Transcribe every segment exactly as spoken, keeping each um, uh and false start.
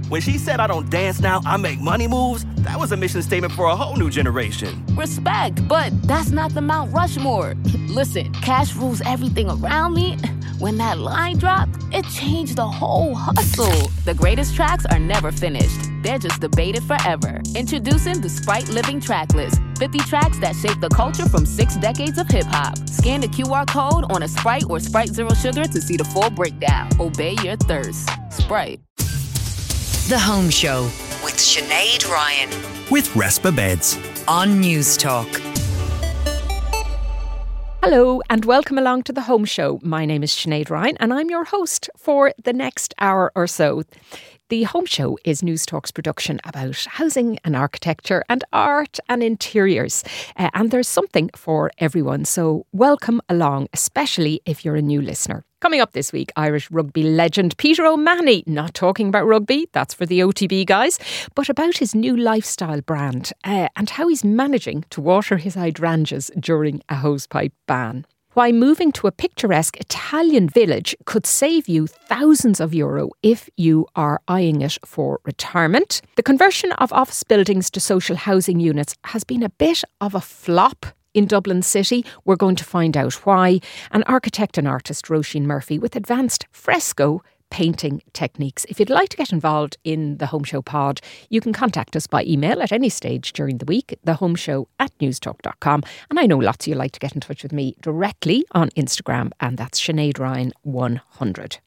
When she said I don't dance now, I make money moves, that was a mission statement for a whole new generation. Respect, but that's not the Mount Rushmore. Listen, cash rules everything around me. When that line dropped, it changed the whole hustle. The greatest tracks are never finished. They're just debated forever. Introducing the Sprite Living Track List. fifty tracks that shape the culture from six decades of hip-hop. Scan the Q R code on a Sprite or Sprite Zero Sugar to see the full breakdown. Obey your thirst. Sprite. The Home Show with Sinead Ryan. With Respa Beds. On News Talk. Hello and welcome along to The Home Show. My name is Sinead Ryan and I'm your host for the next hour or so. The Home Show is News Talk's production about housing and architecture and art and interiors. Uh, and there's something for everyone. So welcome along, especially if you're a new listener. Coming up this week, Irish rugby legend Peter O'Mahony, not talking about rugby, that's for the O T B guys, but about his new lifestyle brand uh, and how he's managing to water his hydrangeas during a hosepipe ban. Why moving to a picturesque Italian village could save you thousands of euro if you are eyeing it for retirement. The conversion of office buildings to social housing units has been a bit of a flop in Dublin City. We're going to find out why. And architect and artist Roisin Murphy with advanced fresco painting techniques. If you'd like to get involved in the Home Show pod, you can contact us by email at any stage during the week, thehomeshow at newstalk dot com. And I know lots of you like to get in touch with me directly on Instagram, and that's Sinead Ryan one hundred.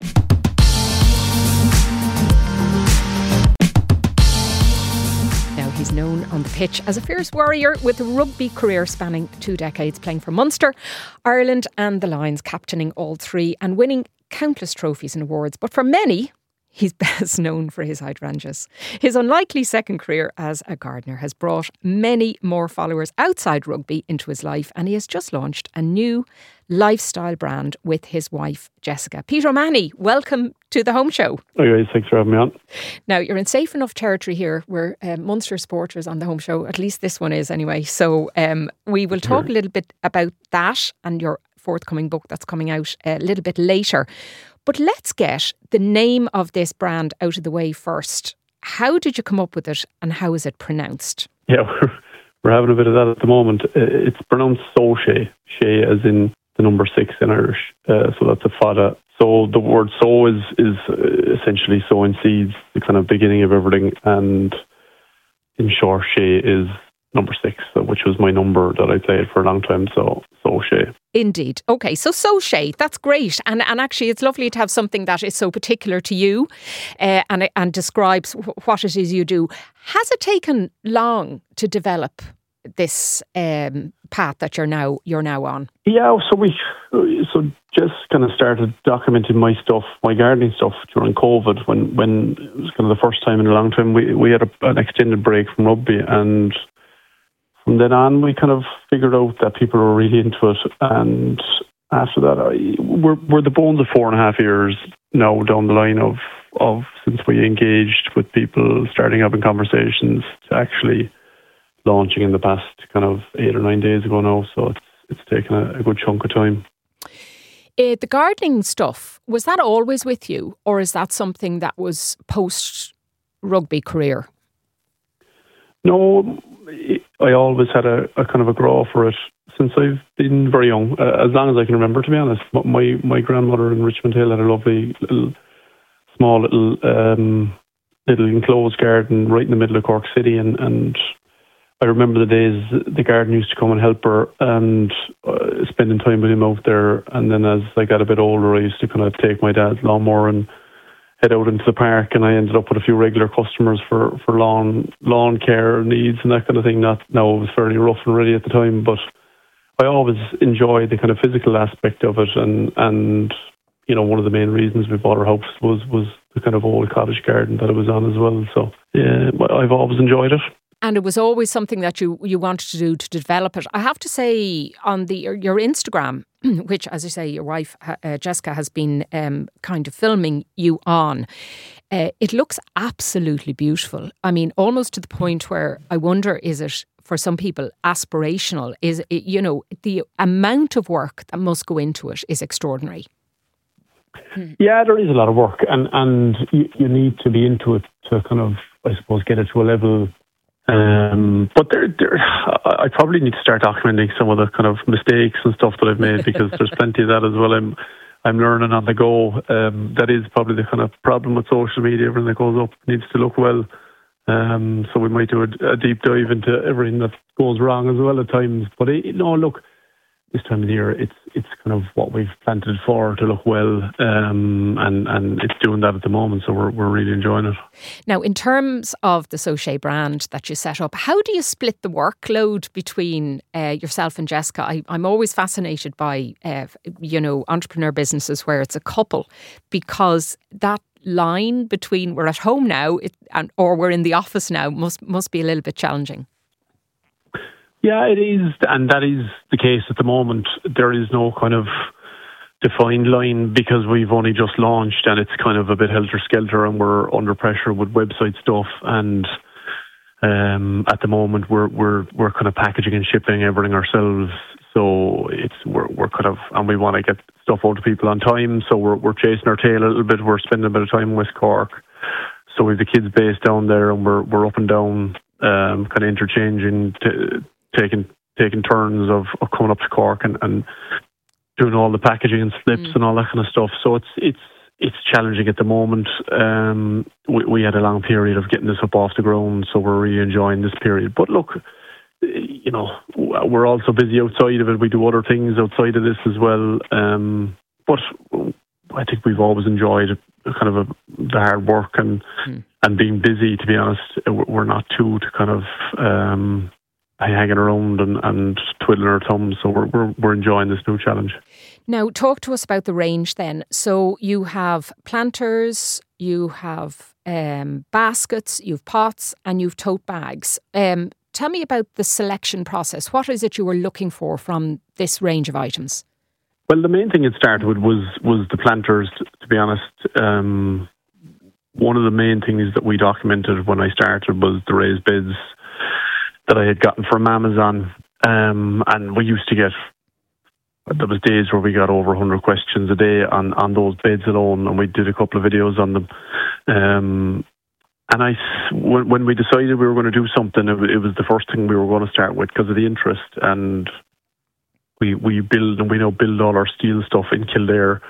Now, he's known on the pitch as a fierce warrior with a rugby career spanning two decades, playing for Munster, Ireland and the Lions, captaining all three and winning countless trophies and awards. But for many, he's best known for his hydrangeas. His unlikely second career as a gardener has brought many more followers outside rugby into his life, and he has just launched a new lifestyle brand with his wife, Jessica. Peter O'Mahony, welcome to the Home Show. Hi guys, thanks for having me on. Now, you're in safe enough territory here. We're uh, Munster supporters on the Home Show, at least this one is anyway. So um, we will talk a little bit about that and your forthcoming book that's coming out a little bit later. But let's get the name of this brand out of the way first. How did you come up with it and how is it pronounced? Yeah, we're, we're having a bit of that at the moment. It's pronounced Soche, Shea as in the number six in Irish. Uh, so that's a fada. So the word sow is, is essentially sowing seeds, the kind of beginning of everything. And in short, Shea is number six, which was my number that I played for a long time. So Soche. Indeed. Okay, so Soche, that's great. And and actually it's lovely to have something that is so particular to you uh, and, and describes what it is you do. Has it taken long to develop this um, path that you're now you're now on? Yeah, so we so just kind of started documenting my stuff, my gardening stuff during COVID when, when it was kind of the first time in a long time we, we had a, an extended break from rugby, and from then on, we kind of figured out that people were really into it. And after that, I, we're, we're the bones of four and a half years now down the line of, of since we engaged with people, starting having conversations, to actually launching in the past kind of eight or nine days ago now. So it's it's taken a, a good chunk of time. Uh, the gardening stuff, was that always with you, or is that something that was post-rugby career? No, I always had a, a kind of a grow for it since I've been very young, uh, as long as I can remember, to be honest. My my grandmother in Richmond Hill had a lovely little, small little um, little enclosed garden right in the middle of Cork City, and, and I remember the days the garden used to come and help her, and uh, spending time with him out there. And then as I got a bit older, I used to kind of take my dad's lawnmower and head out into the park, and I ended up with a few regular customers for, for lawn lawn care needs and that kind of thing. Not now, it was fairly rough and ready at the time, but I always enjoyed the kind of physical aspect of it, and and you know, one of the main reasons we bought our house was was the kind of old cottage garden that it was on as well. So yeah, I've always enjoyed it. And it was always something that you, you wanted to do to develop it. I have to say, on the your Instagram, which, as I say, your wife, uh, Jessica, has been um, kind of filming you on, uh, it looks absolutely beautiful. I mean, almost to the point where I wonder, is it, for some people, aspirational? Is it, you know, the amount of work that must go into it is extraordinary. Yeah, there is a lot of work, and and you, you need to be into it to kind of, I suppose, get it to a level. Um, but there, there, I probably need to start documenting some of the kind of mistakes and stuff that I've made, because there's plenty of that as well. I'm I'm learning on the go. Um, that is probably the kind of problem with social media. Everything that goes up needs to look well. Um, so we might do a, a deep dive into everything that goes wrong as well at times. But it, no, look, this time of the year, it's it's kind of what we've planted for to look well, um, and and it's doing that at the moment. So we're we're really enjoying it. Now, in terms of the Sochet brand that you set up, how do you split the workload between uh, yourself and Jessica? I, I'm always fascinated by uh, you know entrepreneur businesses where it's a couple, because that line between we're at home now it, and or we're in the office now must must be a little bit challenging. Yeah, it is, and that is the case at the moment. There is no kind of defined line, because we've only just launched and it's kind of a bit helter-skelter, and we're under pressure with website stuff, and um, at the moment we're we're we're kind of packaging and shipping everything ourselves. So it's we're we're kind of, and we want to get stuff out to people on time. So we're we're chasing our tail a little bit. We're spending a bit of time in West Cork. So we've the kids based down there, and we're we're up and down, um, kind of interchanging. T- taking taking turns of, of coming up to Cork and, and doing all the packaging and slips mm. and all that kind of stuff. So it's it's it's challenging at the moment. Um, we, we had a long period of getting this up off the ground, so we're really enjoying this period. But look, you know, we're also busy outside of it. We do other things outside of this as well. Um, but I think we've always enjoyed kind of a, the hard work and mm. and being busy. To be honest, we're not too to kind of. Um, hanging around and, and twiddling our thumbs, so we're, we're we're enjoying this new challenge. Now, talk to us about the range then. So you have planters, you have um, baskets, you've pots, and you've tote bags. Um, tell me about the selection process. What is it you were looking for from this range of items? Well, the main thing it started with was was the planters. To be honest, um, one of the main things that we documented when I started was the raised beds that I had gotten from Amazon, um, and we used to get, there was days where we got over one hundred questions a day on, on those beds alone, and we did a couple of videos on them. Um, and I, when, when we decided we were going to do something, it, it was the first thing we were going to start with because of the interest. And we we build, and we now build all our steel stuff in Kildare.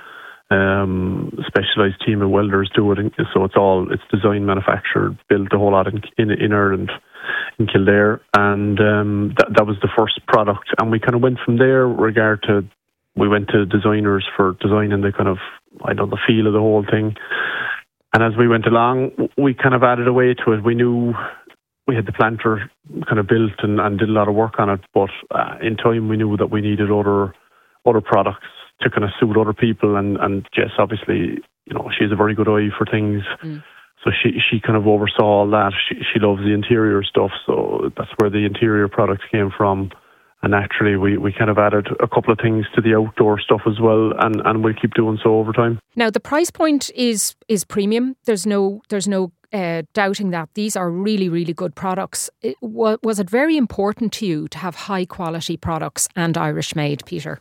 Um, specialised team of welders do it, so it's all it's designed, manufactured, built a whole lot in in, in Ireland, in Kildare, and um, that that was the first product. And we kind of went from there. Regard to, we went to designers for designing the kind of, I don't know, the feel of the whole thing. And as we went along, we kind of added away to it. We knew we had the planter kind of built and, and did a lot of work on it, but uh, in time we knew that we needed other other products to kind of suit other people, and, and Jess, obviously, you know, she has a very good eye for things. Mm. So she she kind of oversaw all that. She she loves the interior stuff, so that's where the interior products came from. And naturally, we, we kind of added a couple of things to the outdoor stuff as well, and, and we'll keep doing so over time. Now, the price point is is premium. There's no there's no uh, doubting that. These are really, really good products. It, was, was it very important to you to have high quality products and Irish made, Peter?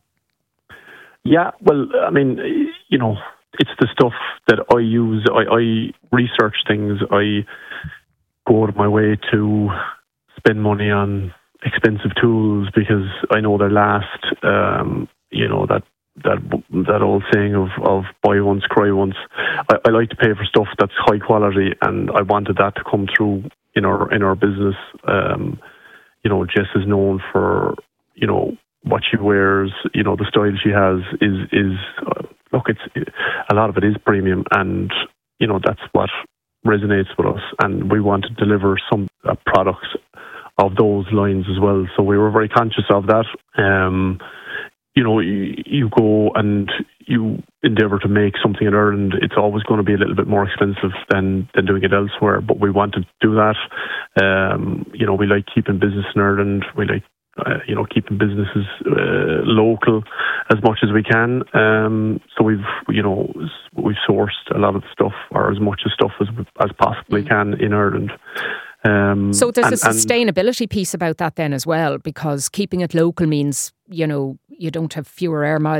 Yeah, well, I mean, you know, it's the stuff that I use. I, I research things. I go out of my way to spend money on expensive tools because I know they last. Um, you know, that that that old saying of, of buy once, cry once. I, I like to pay for stuff that's high quality, and I wanted that to come through in our in our business. Um, you know, Jess is known for, you know, what she wears, you know, the style she has is, is uh, look, it's it, a lot of it is premium, and, you know, that's what resonates with us. And we want to deliver some uh, products of those lines as well. So we were very conscious of that. Um, you know, you, you go and you endeavour to make something in Ireland, it's always going to be a little bit more expensive than, than doing it elsewhere. But we wanted to do that. Um, you know, we like keeping business in Ireland. We like Uh, you know, keeping businesses uh, local as much as we can. Um, so we've, you know, we've sourced a lot of the stuff, or as much of stuff as as possibly mm. can in Ireland. Um, so there's and, a sustainability piece about that then as well, because keeping it local means, you know, you don't have fewer air miles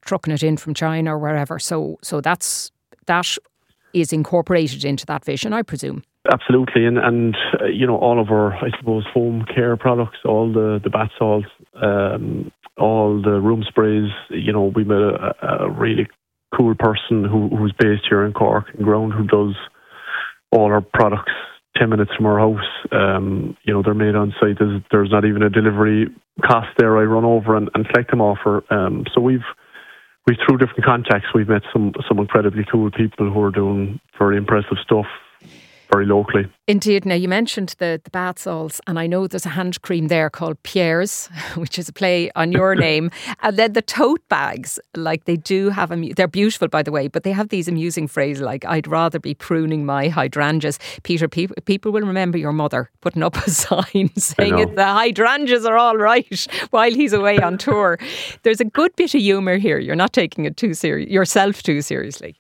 trucking it in from China or wherever. So so that's that is incorporated into that vision, I presume. Absolutely, and and uh, you know, all of our, I suppose, home care products, all the the bath salts, um, all the room sprays. You know, we met a, a really cool person who who's based here in Cork in Ground, who does all our products ten minutes from our house. Um, you know, they're made on site. There's, there's not even a delivery cost there. I run over and, and collect them off her. Um, so we've we through different contacts, we've met some some incredibly cool people who are doing very impressive stuff very locally. Indeed. Now, you mentioned the, the bath salts, and I know there's a hand cream there called Pierre's, which is a play on your name. And then the tote bags, like they do have, amu- they're beautiful, by the way, but they have these amusing phrases like, I'd rather be pruning my hydrangeas. Peter, pe- people will remember your mother putting up a sign saying it, the hydrangeas are all right while he's away on tour. There's a good bit of humour here. You're not taking it too serious, yourself too seriously.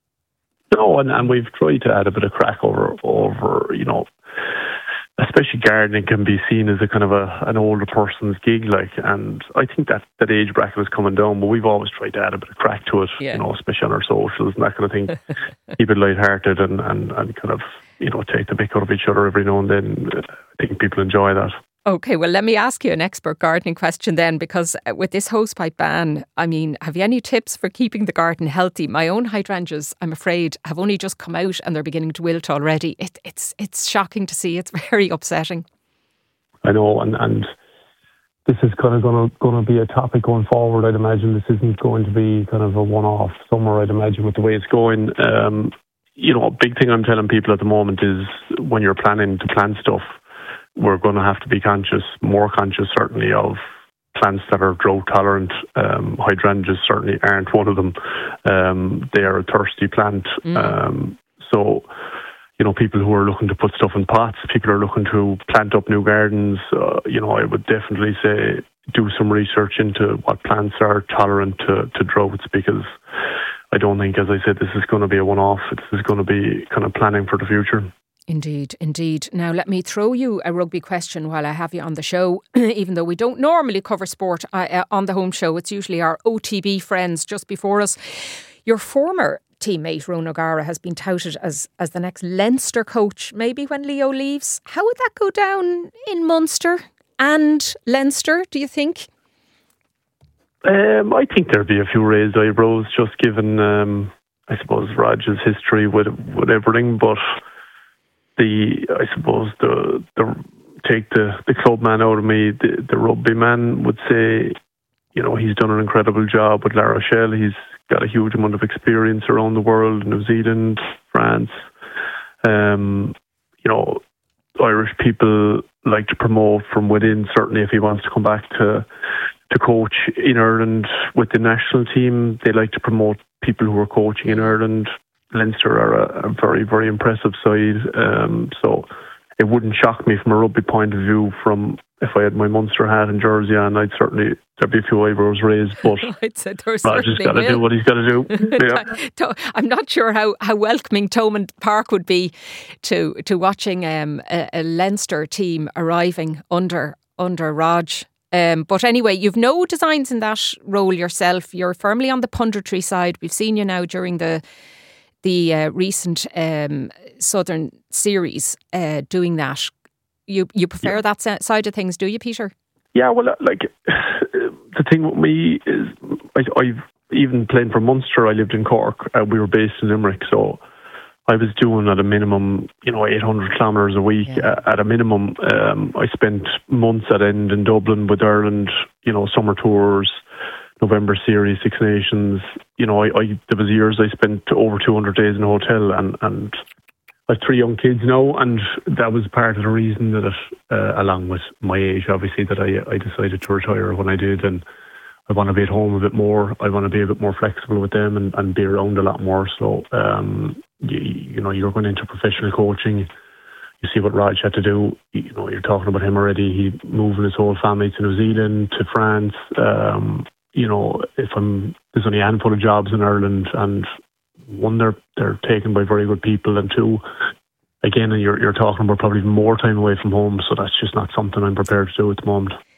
No, and, and we've tried to add a bit of crack over, over, you know, especially gardening can be seen as a kind of a an older person's gig, like, and I think that that age bracket is coming down, but we've always tried to add a bit of crack to it, yeah. you know, especially on our socials and that kind of thing. Keep it lighthearted and, and, and kind of, you know, take the mick out of each other every now and then. I think people enjoy that. Okay, well, let me ask you an expert gardening question then, because with this hosepipe ban, I mean, have you any tips for keeping the garden healthy? My own hydrangeas, I'm afraid, have only just come out and they're beginning to wilt already. It, it's it's shocking to see. It's very upsetting. I know, and, and this is kind of going to going to be a topic going forward. I'd imagine this isn't going to be kind of a one-off summer, I'd imagine, with the way it's going. Um, you know, a big thing I'm telling people at the moment is when you're planning to plant stuff, we're going to have to be conscious, more conscious certainly, of plants that are drought tolerant. Um, hydrangeas certainly aren't one of them. Um, they are a thirsty plant. Mm. Um, so, you know, people who are looking to put stuff in pots, people who are looking to plant up new gardens, uh, you know, I would definitely say do some research into what plants are tolerant to, to droughts, because I don't think, as I said, this is going to be a one-off. This is going to be kind of planning for the future. Indeed, indeed. Now, let me throw you a rugby question while I have you on the show. Even though we don't normally cover sport uh, on the home show, it's usually our O T B friends just before us. Your former teammate, Ronan O'Gara, has been touted as, as the next Leinster coach, maybe when Leo leaves. How would that go down in Munster and Leinster, do you think? Um, I think there'd be a few raised eyebrows, just given, um, I suppose, Raj's history with, with everything, but the, I suppose, the the take the, the club man out of me, the, the rugby man would say, you know, he's done an incredible job with La Rochelle. He's got a huge amount of experience around the world, New Zealand, France. Um, you know, Irish people like to promote from within, certainly if he wants to come back to to coach in Ireland with the national team. They like to promote people who are coaching in Ireland. Leinster are a, a very, very impressive side. Um, so it wouldn't shock me from a rugby point of view. From if I had my Munster hat and jersey on, I'd certainly, there'd be a few eyebrows raised. But I'd say there's Roger's got to do what he's got to do. Yeah. I'm not sure how, how welcoming Thomond Park would be to to watching um, a, a Leinster team arriving under under Raj. Um, but anyway, you've no designs in that role yourself. You're firmly on the punditry side. We've seen you now during the the uh, recent um, Southern Series uh, doing that. You you prefer yeah. that side of things, do you, Peter? Yeah, well, like, the thing with me is, I, I've even playing for Munster, I lived in Cork. Uh, we were based in Limerick, so I was doing at a minimum, you know, eight hundred kilometres a week. Yeah. Uh, at a minimum, um, I spent months at end in Dublin with Ireland, you know, summer tours, November Series, Six Nations. You know, I, I there was years I spent over two hundred days in a hotel, and, and I have three young kids now, and that was part of the reason that it, uh, along with my age, obviously, that I, I decided to retire when I did. And I want to be at home a bit more. I want to be a bit more flexible with them and, and be around a lot more. So, um, you, you know, you're going into professional coaching. You see what Raj had to do. You know, you're talking about him already. He moving his whole family to New Zealand, to France. Um, you know, if I'm, there's only a handful of jobs in Ireland, and one, they're they're taken by very good people, and two, again, you're you're talking about probably more time away from home. So that's just not something I'm prepared to do at the moment.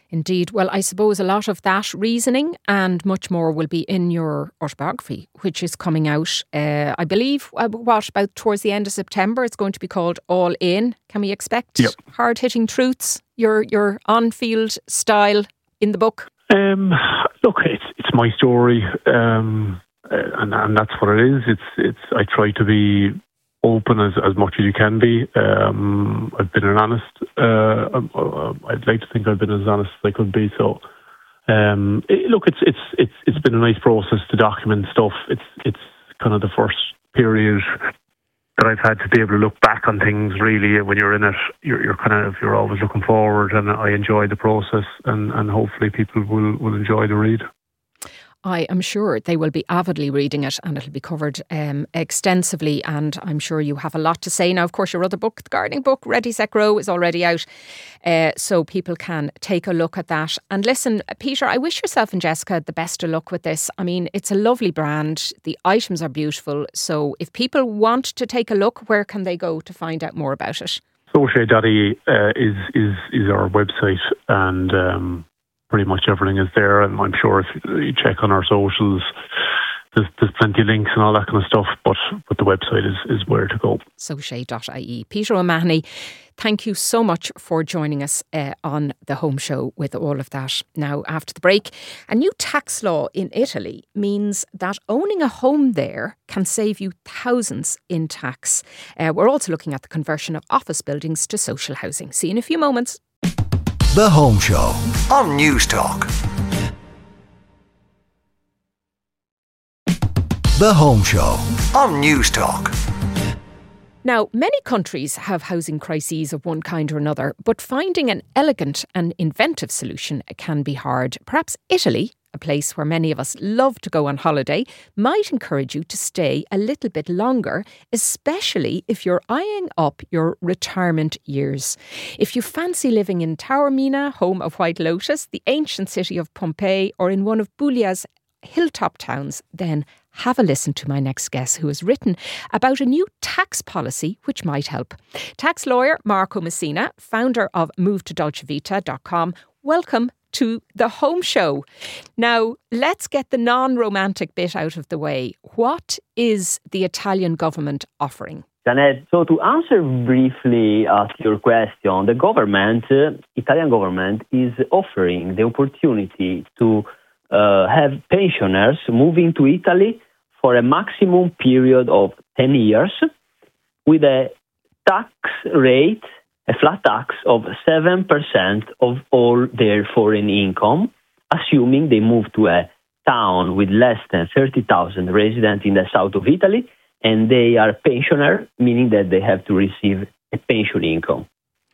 Indeed. Well, I suppose a lot of that reasoning and much more will be in your autobiography, which is coming out, uh, I believe, uh, what, about towards the end of September. It's going to be called All In. Can we expect yep. hard-hitting truths, your your on-field style in the book? Um, look, it's it's my story, um, and and that's what it is. It's it's. I try to be open as, as much as you can be. Um, I've been an honest. Uh, I'd like to think I've been as honest as I could be. So, um, it, look, it's it's it's it's been a nice process to document stuff. It's it's kind of the first period that I've had to be able to look back on things. Really, when you're in it, you're you're kind of you're always looking forward, and I enjoy the process, and, and hopefully people will, will enjoy the read. I am sure they will be avidly reading it, and it'll be covered um, extensively, and I'm sure you have a lot to say. Now, of course, your other book, the gardening book, Ready, Set, Grow, is already out, uh, so people can take a look at that. And listen, Peter, I wish yourself and Jessica the best of luck with this. I mean, it's a lovely brand. The items are beautiful. So if people want to take a look, where can they go to find out more about it? Sochet dot I E uh, is, is, is our website, and um pretty much everything is there, and I'm sure if you check on our socials, there's, there's plenty of links and all that kind of stuff, but, but the website is, is where to go. Sochet dot I E. Peter O'Mahony, thank you so much for joining us uh, on the Home Show with all of that. Now, after the break, a new tax law in Italy means that owning a home there can save you thousands in tax. Uh, we're also looking at the conversion of office buildings to social housing. See you in a few moments. The Home Show on News Talk. The Home Show on News Talk. Now, many countries have housing crises of one kind or another, but finding an elegant and inventive solution can be hard. Perhaps Italy, a place where many of us love to go on holiday, might encourage you to stay a little bit longer, especially if you're eyeing up your retirement years. If you fancy living in Taormina, home of White Lotus, the ancient city of Pompeii, or in one of Buglia's hilltop towns, then have a listen to my next guest, who has written about a new tax policy which might help. Tax lawyer Marco Messina, founder of move to dolce vita dot com. Welcome to the Home Show. Now, let's get the non-romantic bit out of the way. What is the Italian government offering? Janet, so to answer briefly at your question, the government, uh, Italian government, is offering the opportunity to uh, have pensioners moving to Italy for a maximum period of ten years with a tax rate, a flat tax of seven percent of all their foreign income, assuming they move to a town with less than thirty thousand residents in the south of Italy, and they are pensioner, meaning that they have to receive a pension income.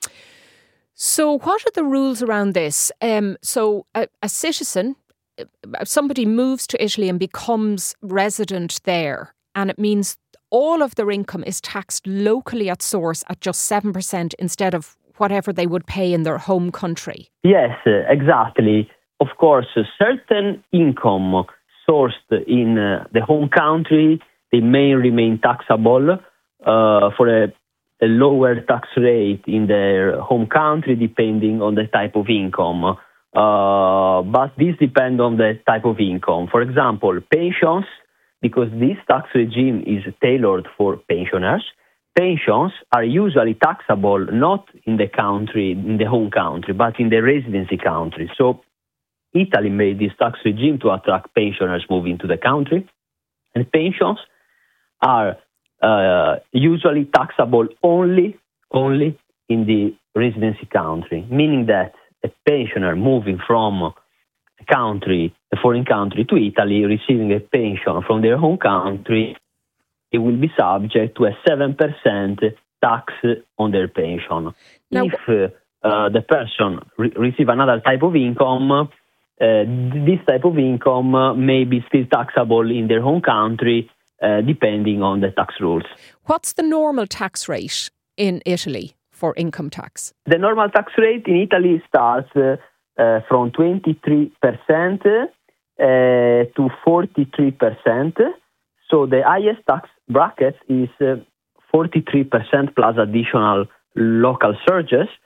So what are the rules around this? Um, so a, a citizen, somebody moves to Italy and becomes resident there, and it means all of their income is taxed locally at source at just seven percent instead of whatever they would pay in their home country. Yes, uh, exactly. Of course, a certain income sourced in uh, the home country, they may remain taxable uh, for a, a lower tax rate in their home country, depending on the type of income. Uh, but this depends on the type of income. For example, pensions, because this tax regime is tailored for pensioners, pensions are usually taxable not in the country, in the home country, but in the residency country. So Italy made this tax regime to attract pensioners moving to the country, and pensions are uh, usually taxable only, only in the residency country, meaning that a pensioner moving from a country, a foreign country to Italy, receiving a pension from their home country, it will be subject to a seven percent tax on their pension. Now, if uh, uh, the person re- receive another type of income, uh, this type of income uh, may be still taxable in their home country, uh, depending on the tax rules. What's the normal tax rate in Italy for income tax? The normal tax rate in Italy starts uh, uh, from twenty-three percent uh, to forty-three percent. So the highest tax bracket is uh, forty-three percent plus additional local surges.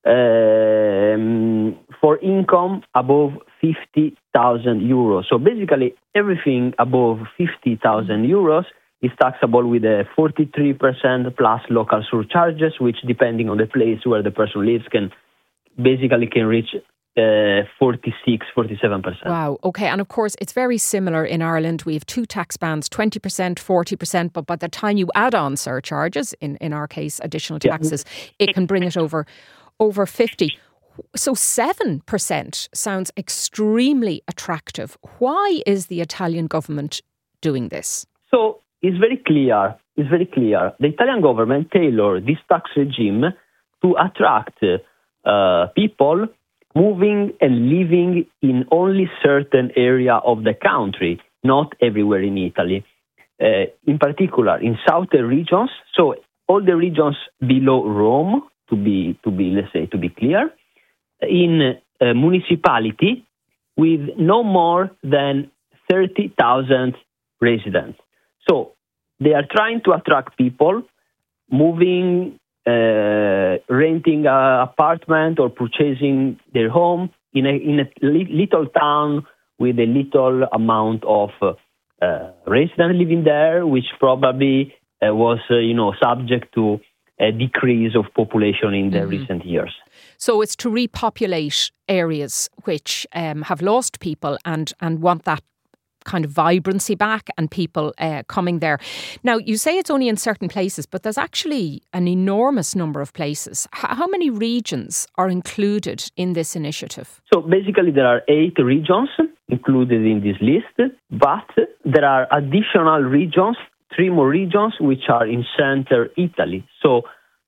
um, for income above fifty thousand euros. So basically, everything above fifty thousand euros is taxable with a forty-three percent plus local surcharges, which, depending on the place where the person lives, can basically can reach uh, forty-six, forty-seven percent. Wow. Okay. And of course, it's very similar in Ireland. We have two tax bands, twenty percent, forty percent. But by the time you add on surcharges, in, in our case, additional taxes, yeah. it can bring it over, over fifty. So seven percent sounds extremely attractive. Why is the Italian government doing this? So it's very clear. It's very clear. The Italian government tailored this tax regime to attract uh, people moving and living in only certain area of the country, not everywhere in Italy. Uh, in particular, in southern regions, so all the regions below Rome, to be, to be, let's say, to be clear, in a municipality with no more than thirty thousand residents. So they are trying to attract people moving, uh, renting an apartment or purchasing their home in a, in a li- little town with a little amount of uh, residents living there, which probably uh, was, uh, you know, subject to a decrease of population in the mm-hmm. recent years. So it's to repopulate areas which um, have lost people and, and want that kind of vibrancy back and people uh, coming there. Now, you say it's only in certain places, but there's actually an enormous number of places. H- how many regions are included in this initiative? So basically there are eight regions included in this list, but there are additional regions, three more regions, which are in center Italy. So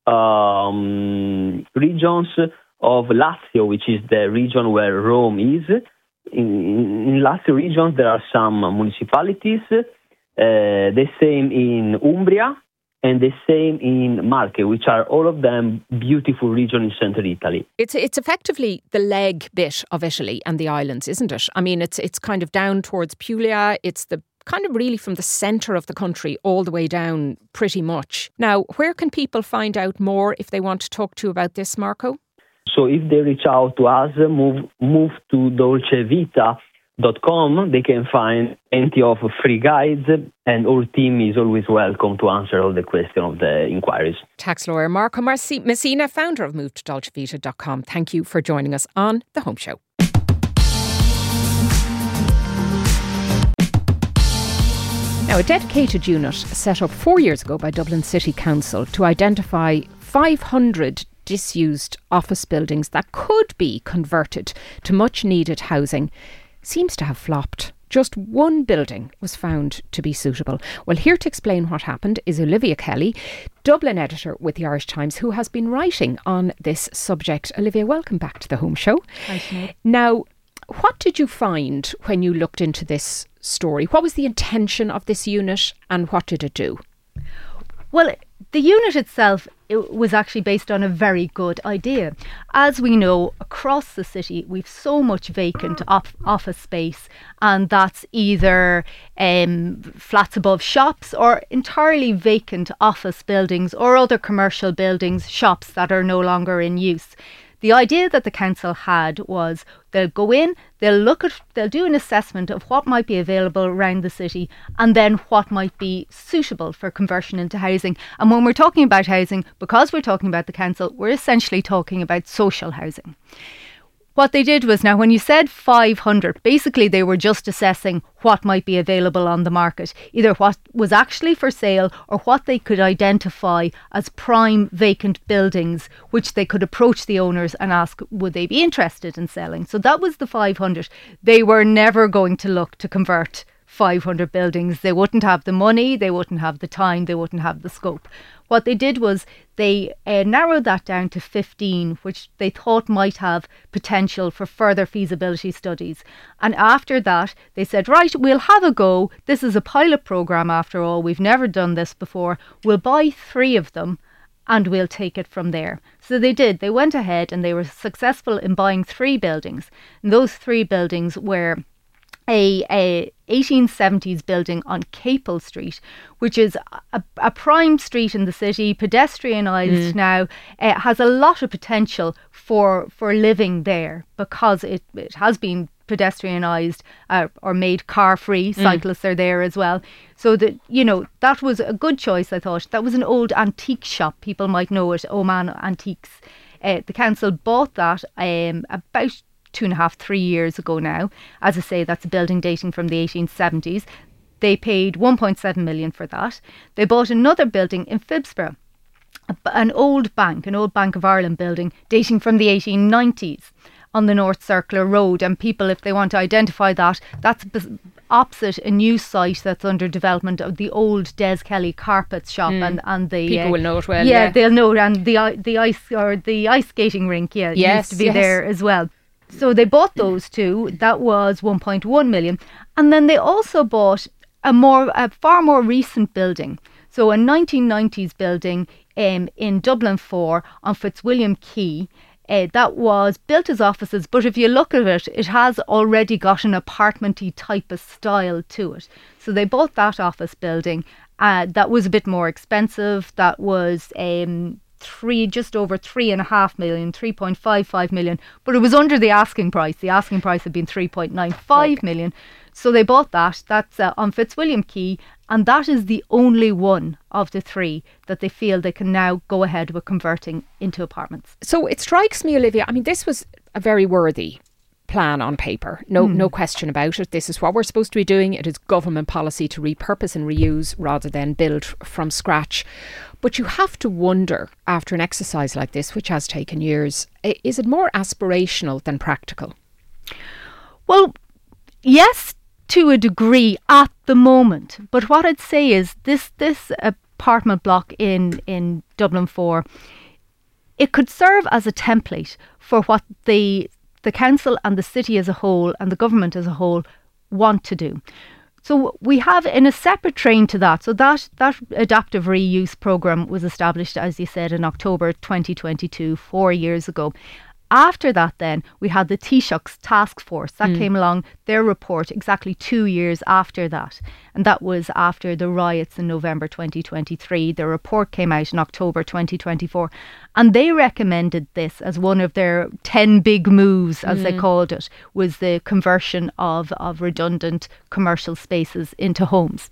um, regions of Lazio, which is the region where Rome is. In, in Lazio region, there are some municipalities, uh, the same in Umbria and the same in Marche, which are all of them beautiful regions in central Italy. It's it's effectively the leg bit of Italy and the islands, isn't it? I mean, it's it's kind of down towards Puglia. It's the kind of really from the centre of the country all the way down pretty much. Now, where can people find out more if they want to talk to you about this, Marco? So if they reach out to us, move move to dolce vita dot com, they can find plenty of free guides, and our team is always welcome to answer all the questions of the inquiries. Tax lawyer Marco Messina, founder of move to dolce vita dot com. Thank you for joining us on The Home Show. Now, a dedicated unit set up four years ago by Dublin City Council to identify five hundred disused office buildings that could be converted to much needed housing seems to have flopped. Just one building was found to be suitable. Well, here to explain what happened is Olivia Kelly, Dublin editor with the Irish Times, who has been writing on this subject. Olivia, welcome back to The Home Show. Hi, Sinead. Now, what did you find when you looked into this story? What was the intention of this unit and what did it do? Well, the unit itself it was actually based on a very good idea. As we know, across the city, we've so much vacant off- office space, and that's either um, flats above shops or entirely vacant office buildings or other commercial buildings, shops that are no longer in use. The idea that the council had was they'll go in, they'll look at, they'll do an assessment of what might be available around the city and then what might be suitable for conversion into housing. And when we're talking about housing, because we're talking about the council, we're essentially talking about social housing. What they did was, now when you said five hundred, basically they were just assessing what might be available on the market, either what was actually for sale or what they could identify as prime vacant buildings, which they could approach the owners and ask, would they be interested in selling? So that was the five hundred. They were never going to look to convert five hundred buildings. They wouldn't have the money, they wouldn't have the time, they wouldn't have the scope. What they did was they uh, narrowed that down to fifteen, which they thought might have potential for further feasibility studies. And after that, they said, right, we'll have a go. This is a pilot programme after all. We've never done this before. We'll buy three of them and we'll take it from there. So they did. They went ahead and they were successful in buying three buildings. And those three buildings were a, a eighteen seventies building on Capel Street, which is a, a prime street in the city, pedestrianised mm. now. It has a lot of potential for for living there because it, it has been pedestrianised uh, or made car free. Cyclists mm. are there as well. So that, you know, that was a good choice, I thought. That was an old antique shop. People might know it, Oman Antiques. Uh, the council bought that um, about two and a half, three years ago now. As I say, that's a building dating from the eighteen seventies. They paid one point seven million for that. They bought another building in Phibsborough, an old bank, an old Bank of Ireland building dating from the eighteen nineties on the North Circular Road. And people, if they want to identify that, that's opposite a new site that's under development of the old Des Kelly carpets shop mm. and, and the people uh, will know it well. Yeah, yeah, they'll know it, and the the ice or the ice skating rink. Yeah, yes, used to be yes. there as well. So they bought those two. That was one point one million, and then they also bought a more a far more recent building. So a nineteen nineties building um, in Dublin four on Fitzwilliam Quay. Uh, that was built as offices, but if you look at it, it has already got an apartment-y type of style to it. So they bought that office building. Uh, that was a bit more expensive. That was um, three, just over three and a half million, three point five five million. But it was under the asking price. The asking price had been three point nine five okay. million. So they bought that. That's uh, on Fitzwilliam Quay. And that is the only one of the three that they feel they can now go ahead with converting into apartments. So it strikes me, Olivia, I mean, this was a very worthy plan on paper. No, mm. no question about it. This is what we're supposed to be doing. It is government policy to repurpose and reuse rather than build from scratch. But you have to wonder, after an exercise like this, which has taken years, is it more aspirational than practical? Well, yes, to a degree at the moment. But what I'd say is this this apartment block in, in Dublin four, it could serve as a template for what the the council and the city as a whole and the government as a whole want to do. So we have in a separate train to that, so that, that adaptive reuse programme was established, as you said, in October twenty twenty-two, four years ago. After that then, we had the Taoiseach's task force. That mm. came along, their report, exactly two years after that. And that was after the riots in November twenty twenty-three. The report came out in October twenty twenty-four. And they recommended this as one of their ten big moves, as mm. they called it, was the conversion of, of redundant commercial spaces into homes.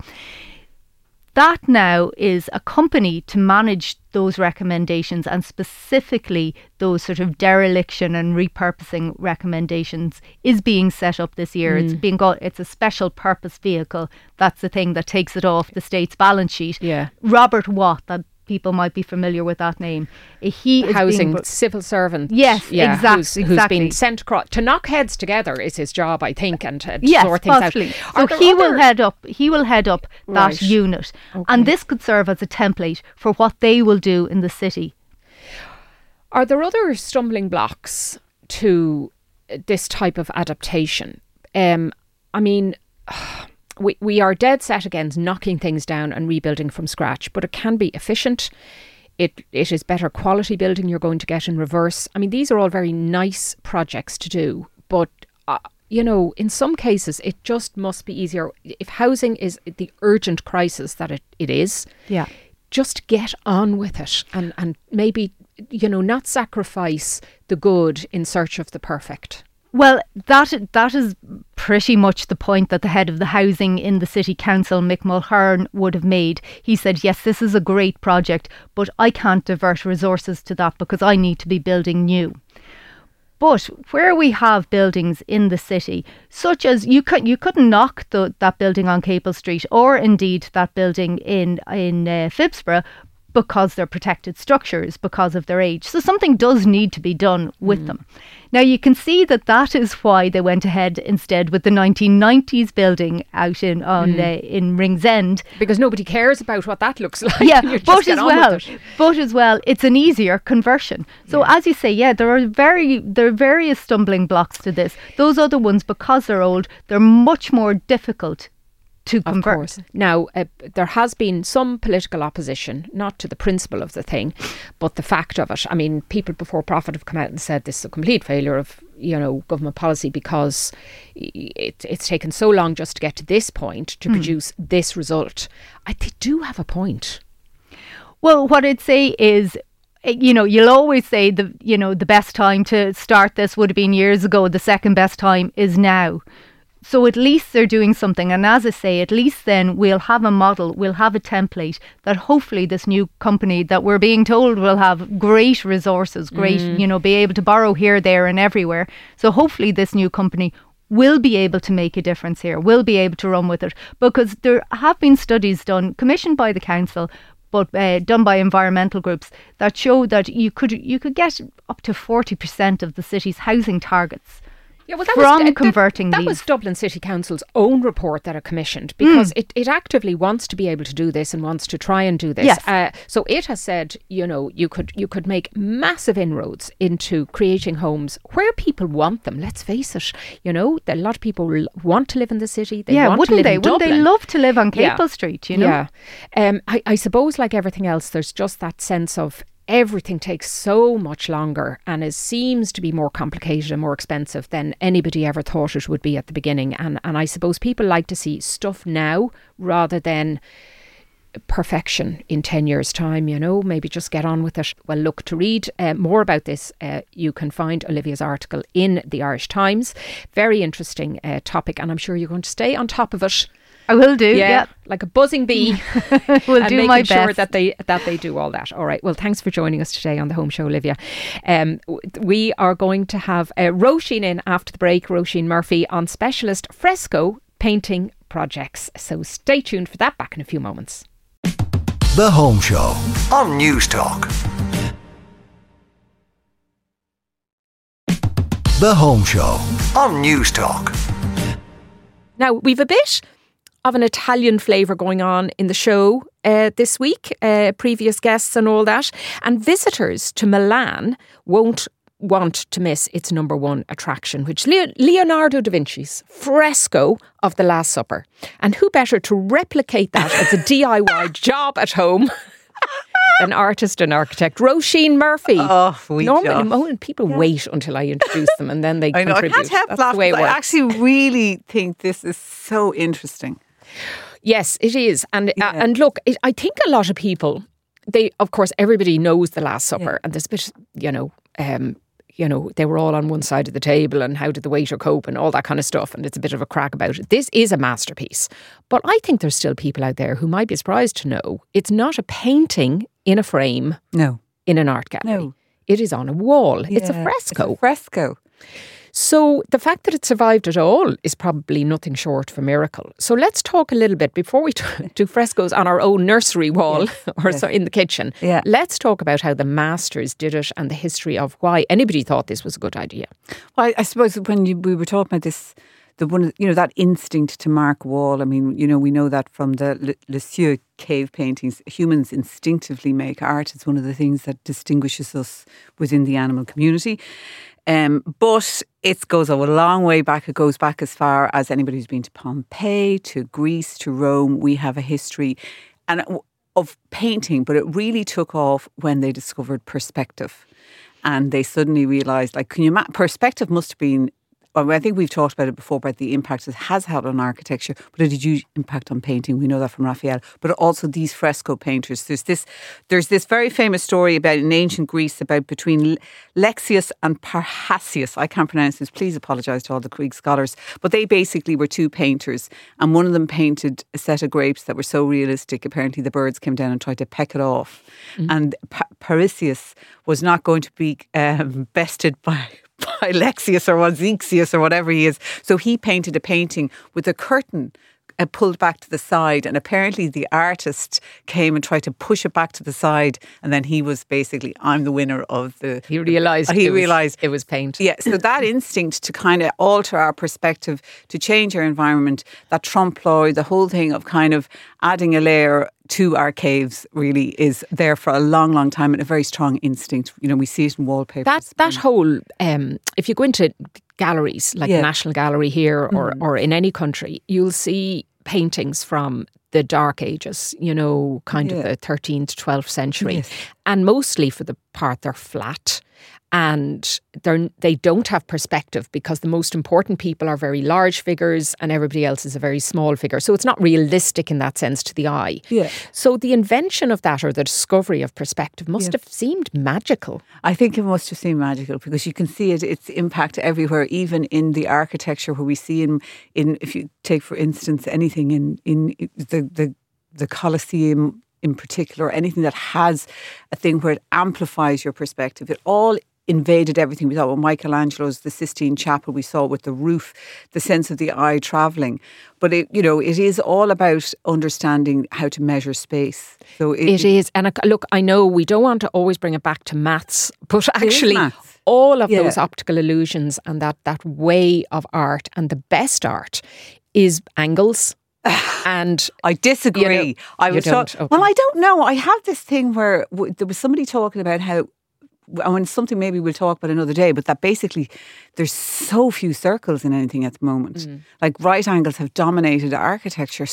That now is a company to manage those recommendations, and specifically those sort of dereliction and repurposing recommendations is being set up this year. Mm. It's being got, it's a special purpose vehicle. That's the thing that takes it off the state's balance sheet. Yeah. Robert Watt, that people might be familiar with that name. He is housing being, civil servant. Yes, yeah, exactly, who's, exactly. Who's been sent across to knock heads together is his job, I think, and uh, yes, sort things possibly. out. So he other... will head up. He will head up right. that unit, okay. and this could serve as a template for what they will do in the city. Are there other stumbling blocks to this type of adaptation? Um, I mean. We we are dead set against knocking things down and rebuilding from scratch, but it can be efficient. It it is better quality building you're going to get in reverse. I mean, these are all very nice projects to do, but uh, you know, in some cases, it just must be easier. If housing is the urgent crisis that it, it is, yeah, just get on with it and, and maybe, you know, not sacrifice the good in search of the perfect. Well, that that is pretty much the point that the head of the housing in the City Council, Mick Mulhern, would have made. He said, yes, this is a great project, but I can't divert resources to that because I need to be building new. But where we have buildings in the city, such as you could you couldn't knock the, that building on Capel Street, or indeed that building in in uh, Phibsborough, because they're protected structures because of their age. So something does need to be done with mm. them. Now you can see that that is why they went ahead instead with the nineteen nineties building out in on mm. uh, in Ringsend, because nobody cares about what that looks like. Yeah, but as well, but as well, it's an easier conversion. So yeah. as you say, yeah, there are very there are various stumbling blocks to this. Those other ones, because they're old, they're much more difficult to convert. Of course. Now, uh, there has been some political opposition, not to the principle of the thing, but the fact of it. I mean, people before profit have come out and said this is a complete failure of you know, government policy because it, it's taken so long just to get to this point to mm. produce this result. I, they do have a point. Well, what I'd say is, you know, you'll always say the, you know, the best time to start this would have been years ago. The second best time is now. So at least they're doing something. And as I say, at least then we'll have a model, we'll have a template that hopefully this new company that we're being told will have great resources, great, mm. you know, be able to borrow here, there and everywhere. So hopefully this new company will be able to make a difference here, will be able to run with it. Because there have been studies done, commissioned by the council, but uh, done by environmental groups, that show that you could you could get up to forty percent of the city's housing targets. Yeah, well, that from was, uh, converting that, that these. was Dublin City Council's own report that it commissioned, because mm. it, it actively wants to be able to do this and wants to try and do this. Yes. Uh, so it has said, you know, you could you could make massive inroads into creating homes where people want them. Let's face it, you know, a lot of people want to live in the city. They yeah, want wouldn't to live they? in Wouldn't Dublin. they love to live on Capel yeah. Street? You know. Yeah. Um, I, I suppose, like everything else, there's just that sense of everything takes so much longer and it seems to be more complicated and more expensive than anybody ever thought it would be at the beginning. And and I suppose people like to see stuff now rather than perfection in ten years' time, you know, maybe just get on with it. Well, look, to read uh, more about this, uh, you can find Olivia's article in the Irish Times. Very interesting uh, topic, and I'm sure you're going to stay on top of it. I will do, yeah. yeah. Like a buzzing bee. We'll and do making my sure best. that they that they do all that. All right. Well, thanks for joining us today on the Home Show, Olivia. Um, we are going to have uh, Roisin in after the break, Roisin Murphy, on specialist fresco painting projects. So stay tuned for that. Back in a few moments. The Home Show on News Talk. The Home Show on News Talk. Now, we've a bit of an Italian flavour going on in the show uh, this week, uh, previous guests and all that. And visitors to Milan won't want to miss its number one attraction, which is Leonardo da Vinci's fresco of the Last Supper. And who better to replicate that as a D I Y job at home than artist and architect Roisin Murphy. Oh, we Normally, just. people yeah. wait until I introduce them and then they I know, contribute. I can't help That's laughing. the way it I works. actually really think this is so interesting. Yes, it is. And yeah. uh, and look, it, I think a lot of people, they, of course, everybody knows the Last Supper yeah. and there's a bit, you know, um, you know, they were all on one side of the table and how did the waiter cope and all that kind of stuff. And it's a bit of a crack about it. This is a masterpiece. But I think there's still people out there who might be surprised to know it's not a painting in a frame no. in an art gallery. No. It is on a wall. Yeah, it's a fresco. It's a fresco. So the fact that it survived at all is probably nothing short of a miracle. So let's talk a little bit, before we do frescoes on our own nursery wall yes, or yes. so in the kitchen, yeah. let's talk about how the masters did it and the history of why anybody thought this was a good idea. Well, I, I suppose when you, we were talking about this, the one, you know, that instinct to mark wall, I mean, you know, we know that from the Le, Le Sieur cave paintings, humans instinctively make art. It's one of the things that distinguishes us within the animal community. Um, but it goes a long way back. It goes back as far as anybody who's been to Pompeii, to Greece, to Rome. We have a history and of painting, but it really took off when they discovered perspective. And they suddenly realised, like, can you ma- perspective must have been, well, I think we've talked about it before, about the impact it has had on architecture, but it had a huge impact on painting. We know that from Raphael. But also these fresco painters. There's this there's this very famous story about in ancient Greece about between Lexius and Parrhasius. I can't pronounce this. Please apologise to all the Greek scholars. But they basically were two painters. And one of them painted a set of grapes that were so realistic, apparently the birds came down and tried to peck it off. Mm-hmm. And pa- Parrhasius was not going to be um, bested by... by Lexius or Zixius or whatever he is. So he painted a painting with a curtain uh, pulled back to the side, and apparently the artist came and tried to push it back to the side, and then he was basically, I'm the winner of the... He realised he it, realised was, it was paint. Yeah, so that instinct to kind of alter our perspective, to change our environment, that trompe-l'oeil, the whole thing of kind of adding a layer to our caves really is there for a long, long time, and a very strong instinct. You know, we see it in wallpapers. That that whole, um, if you go into galleries like yeah. the National Gallery here or, mm. or in any country, you'll see paintings from the Dark Ages, you know, kind yeah. of the thirteenth, twelfth century. Yes. And mostly for the part they're flat. And they're, they don't have perspective because the most important people are very large figures and everybody else is a very small figure. So it's not realistic in that sense to the eye. Yeah. So the invention of that or the discovery of perspective must yeah. have seemed magical. I think it must have seemed magical because you can see it, its impact everywhere, even in the architecture where we see in, in if you take, for instance, anything in, in the, the, the Colosseum in particular, anything that has a thing where it amplifies your perspective. It all invaded everything. We saw with Michelangelo's The Sistine Chapel, we saw with the roof, the sense of the eye travelling. But it, you know, it is all about understanding how to measure space. So it, it is. And look, I know we don't want to always bring it back to maths, but actually maths. all of yeah. those optical illusions and that, that way of art and the best art is angles. And I disagree. You know, I was talk- okay. Well, I don't know. I have this thing where w- there was somebody talking about how, and it's something maybe we'll talk about another day, but that basically there's so few circles in anything at the moment. Mm. Like right angles have dominated architecture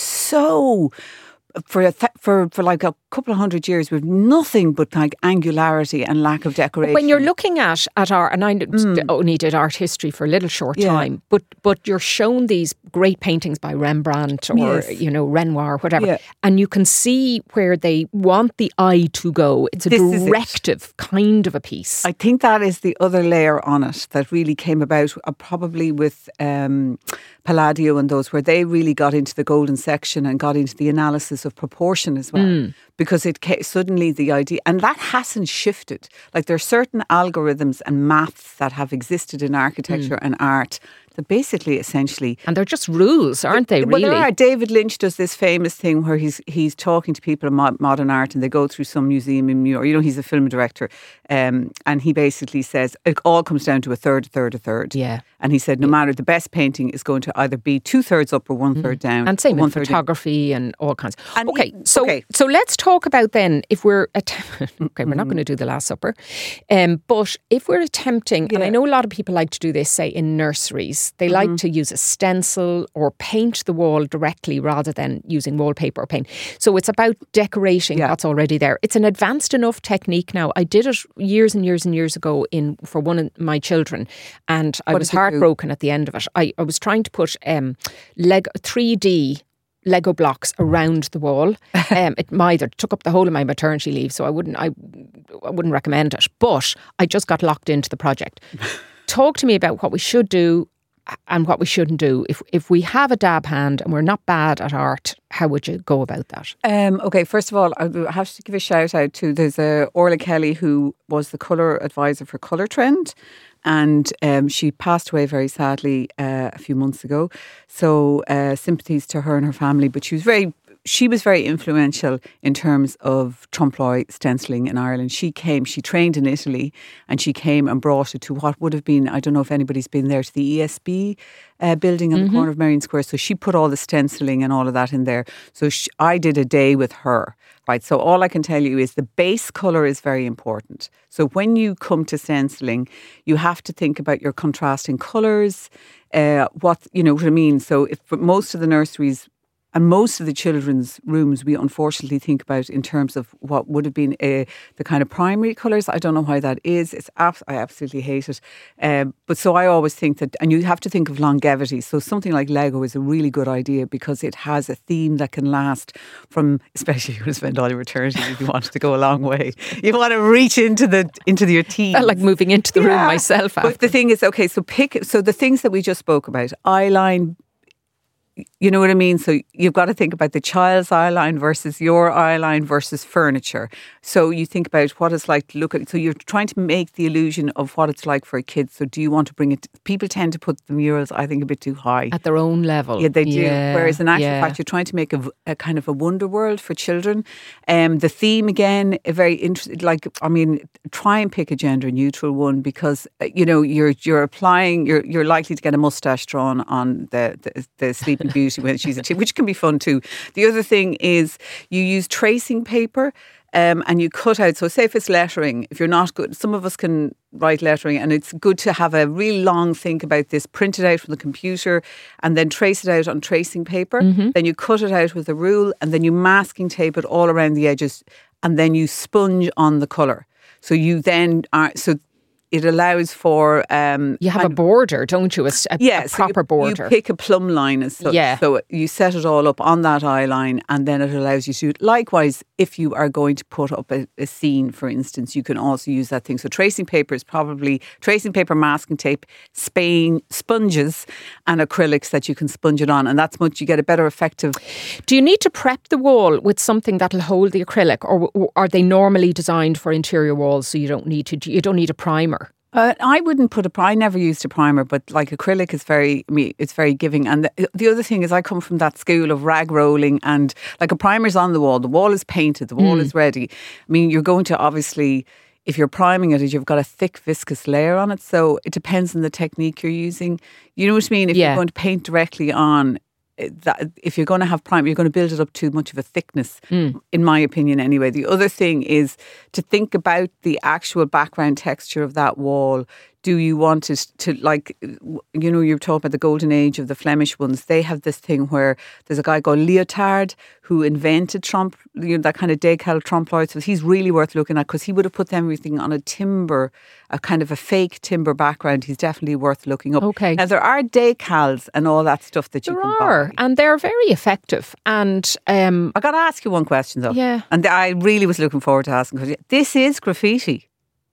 so for a th- for for like a couple of hundred years with nothing but like angularity and lack of decoration. When you're looking at at art, and I mm. only did art history for a little short yeah. time, but but you're shown these great paintings by Rembrandt or yes. you know Renoir, whatever, yeah. and you can see where they want the eye to go. It's a this directive it. kind of a piece. I think that is the other layer on it that really came about, uh, probably with um, Palladio and those, where they really got into the golden section and got into the analysis of proportion as well. Mm. Because it came, suddenly the idea, and that hasn't shifted. Like there are certain algorithms and maths that have existed in architecture mm. and art that basically, essentially, and they're just rules, aren't they? Well, really, there are. David Lynch does this famous thing where he's he's talking to people in modern art, and they go through some museum in New York. You know, he's a film director, um, and he basically says it all comes down to a third, a third, a third. Yeah. And he said, no yeah. matter, the best painting is going to either be two thirds up or one mm. third down, and same in photography and all kinds. And okay, he, so okay. so let's talk about then if we're att- okay, we're not going to do the Last Supper, um, but if we're attempting, yeah. and I know a lot of people like to do this, say in nurseries, they mm-hmm. like to use a stencil or paint the wall directly rather than using wallpaper or paint. So it's about decorating yeah. what's already there. It's an advanced enough technique now. I did it years and years and years ago in for one of my children, and I what was heartbroken do? at the end of it. I, I was trying to put um, Lego three D Lego blocks around the wall. Um, it either took up the whole of my maternity leave, so I wouldn't I, I wouldn't recommend it. But I just got locked into the project. Talk to me about what we should do and what we shouldn't do. If if we have a dab hand and we're not bad at art, how would you go about that? Um, okay, first of all, I have to give a shout out to, there's a Orla Kelly who was the colour advisor for Colour Trend, and um, she passed away very sadly uh, a few months ago. So uh, sympathies to her and her family, but she was very She was very influential in terms of trompe-l'oeil stenciling in Ireland. She came, she trained in Italy, and she came and brought it to what would have been, I don't know if anybody's been there, to the E S B uh, building on mm-hmm. the corner of Merrion Square. So she put all the stenciling and all of that in there. So she, I did a day with her, right? So all I can tell you is the base colour is very important. So when you come to stenciling, you have to think about your contrasting colours, uh, what, you know what I mean? So if most of the nurseries and most of the children's rooms, we unfortunately think about in terms of what would have been a, the kind of primary colours. I don't know why that is. It's abs- I absolutely hate it. Um, but so I always think that, and you have to think of longevity. So something like Lego is a really good idea because it has a theme that can last from, especially if you want to spend all your eternity, if you want to go a long way. You want to reach into the into your teens. I like moving into the yeah. room myself. After. But the thing is, okay, so pick, so the things that we just spoke about, eyeline, you know what I mean? So you've got to think about the child's eye line versus your eye line versus furniture. So you think about what it's like to look at it. So you're trying to make the illusion of what it's like for a kid. So do you want to bring it? People tend to put the murals, I think, a bit too high. At their own level. Yeah, they do. Yeah, Whereas in actual yeah. fact, you're trying to make a, a kind of a wonder world for children. Um, the theme, again, a very interesting, like, I mean, try and pick a gender neutral one because, you know, you're you're applying, you're you're likely to get a mustache drawn on the, the, the Sleeping Beauty when she's a teen, which can be fun too. The other thing is you use tracing paper. um, and you cut out, so say if it's lettering, if you're not good, some of us can write lettering, and it's good to have a really long think about this, print it out from the computer and then trace it out on tracing paper. Mm-hmm. Then you cut it out with a rule and then you masking tape it all around the edges and then you sponge on the colour. So you then are, so it allows for... Um, you have a border, don't you? A, a, yeah, a so proper you, border. You pick a plumb line as such. Yeah. So you set it all up on that eye line and then it allows you to... Likewise, if you are going to put up a, a scene, for instance, you can also use that thing. So tracing paper is probably... Tracing paper, masking tape, Spain, sponges and acrylics that you can sponge it on. And that's much... You get a better effective... Do you need to prep the wall with something that'll hold the acrylic, or, or are they normally designed for interior walls so you don't need to... You don't need a primer? Uh, I wouldn't put a primer. I never used a primer, but like acrylic is very, I mean, it's very giving. And the, the other thing is, I come from that school of rag rolling, and like a primer's on the wall, the wall is painted, the wall mm. is ready. I mean, you're going to obviously, if you're priming it, you've got a thick viscous layer on it. So it depends on the technique you're using. You know what I mean? If yeah. you're going to paint directly on, that if you're going to have primer, you're going to build it up too much of a thickness, mm. in my opinion anyway. The other thing is to think about the actual background texture of that wall. Do you want it to, like, you know, you're talking about the golden age of the Flemish ones. They have this thing where there's a guy called Lyotard who invented trompe, you know, that kind of decal trompe-l'oeil. So he's really worth looking at because he would have put everything on a timber, a kind of a fake timber background. He's definitely worth looking up. Okay. Now, there are decals and all that stuff that you there can are, buy. And they're very effective. And um, I got to ask you one question, though. Yeah. And I really was looking forward to asking, because this is graffiti.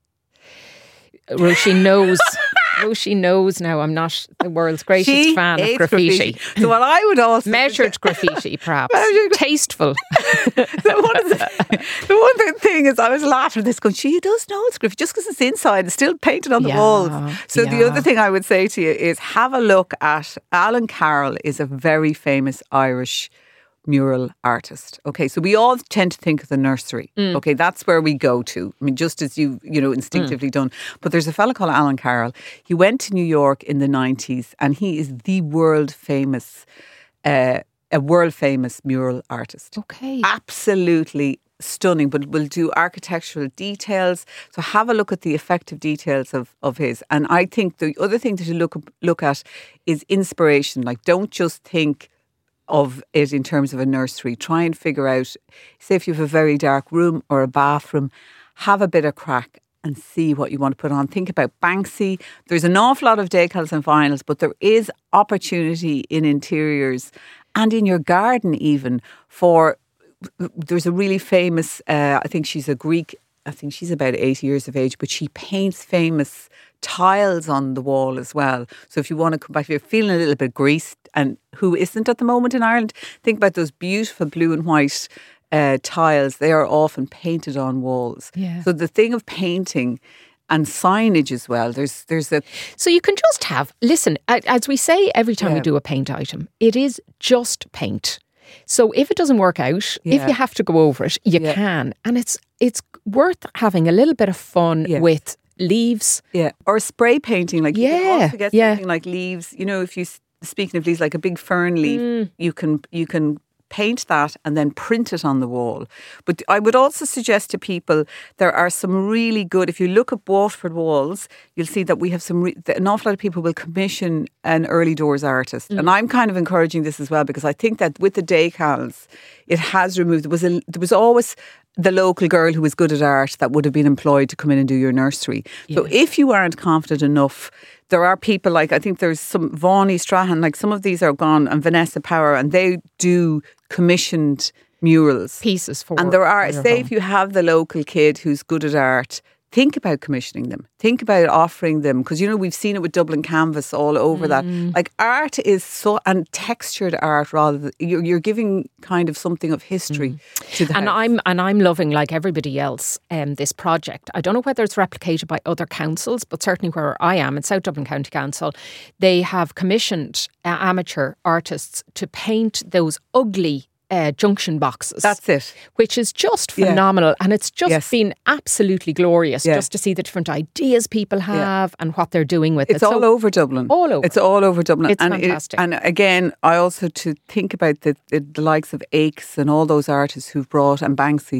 Roisin knows. Roisin knows now I'm not the world's greatest she fan of graffiti. graffiti. So what I would also... Measured graffiti, perhaps. Tasteful. So one of the, the one thing is, I was laughing at this going, she does know it's graffiti. Just because it's inside, it's still painted on the yeah, walls. So yeah. the other thing I would say to you is have a look at... Alan Carroll is a very famous Irish mural artist. Okay, so we all tend to think of the nursery. Mm. Okay, that's where we go to. I mean, just as you, you know, instinctively mm. done. But there's a fella called Alan Carroll. He went to New York in the nineties and he is the world famous, uh, a world famous mural artist. Okay. Absolutely stunning, but will do architectural details. So have a look at the effective details of, of his. And I think the other thing to look look at is inspiration. Like, don't just think of it in terms of a nursery. Try and figure out, say if you have a very dark room or a bathroom, have a bit of crack and see what you want to put on. Think about Banksy. There's an awful lot of decals and vinyls, but there is opportunity in interiors and in your garden even for, there's a really famous, uh, I think she's a Greek, I think she's about eighty years of age, but she paints famous tiles on the wall as well. So if you want to come back, if you're feeling a little bit greased, and who isn't at the moment in Ireland, think about those beautiful blue and white uh, tiles. They are often painted on walls. Yeah. So the thing of painting and signage as well, there's there's a... So you can just have, listen, as we say every time yeah. we do a paint item, it is just paint. So if it doesn't work out, yeah. if you have to go over it, you yeah. can. And it's it's worth having a little bit of fun yeah. with leaves. Yeah. Or spray painting. Like yeah. you can also get yeah. something like leaves. You know, if you, speaking of leaves, like a big fern leaf, mm. you can you can paint that and then print it on the wall. But I would also suggest to people, there are some really good, if you look at Waterford walls, you'll see that we have some, re- an awful lot of people will commission an early doors artist. Mm. And I'm kind of encouraging this as well, because I think that with the decals, it has removed, there was, a, there was always the local girl who was good at art that would have been employed to come in and do your nursery. Yeah. So if you aren't confident enough, there are people like, I think there's some, Vaughnie Strahan, like some of these are gone, and Vanessa Power, and they do commissioned murals. Pieces for And there are, say home. If you have the local kid who's good at art, think about commissioning them. Think about offering them, because, you know, we've seen it with Dublin Canvas all over mm. that. Like, art is so, and textured art rather than, you're, you're giving kind of something of history mm. to the and house. I'm and I'm loving, like everybody else, um, this project. I don't know whether it's replicated by other councils, but certainly where I am in South Dublin County Council, they have commissioned uh, amateur artists to paint those ugly Uh, junction boxes. That's it. Which is just phenomenal. Yeah. And it's just yes. been absolutely glorious yeah. just to see the different ideas people have yeah. and what they're doing with it's it. It's all so, over Dublin. All over. It's all over Dublin. It's and fantastic. It, and again, I also to think about the, the, the likes of Aches and all those artists who've brought, and Banksy,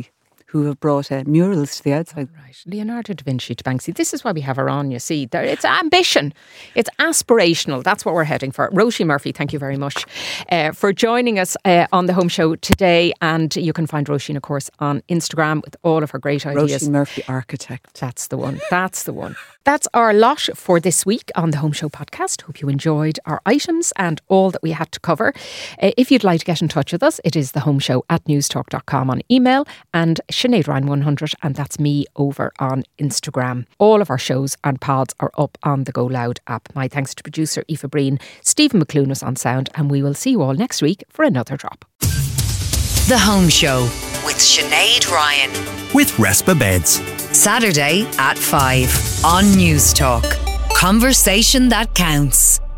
who have brought uh, murals to the outside. Right, Leonardo da Vinci to Banksy. This is why we have her on, you see. There, it's ambition. It's aspirational. That's what we're heading for. Roisin Murphy, thank you very much uh, for joining us uh, on the Home Show today. And you can find Roisin, of course, on Instagram with all of her great ideas. Roisin Murphy Architect. That's the one. That's the one. That's our lot for this week on the Home Show podcast. Hope you enjoyed our items and all that we had to cover. Uh, if you'd like to get in touch with us, it is the home show at newstalk dot com on email, and Sinead Ryan one hundred, and that's me over on Instagram. All of our shows and pods are up on the Go Loud app. My thanks to producer Aoife Breen. Stephen McClune was on sound, and we will see you all next week for another drop. The Home Show with Sinead Ryan. With Respa Beds. Saturday at five on Newstalk. Conversation that counts.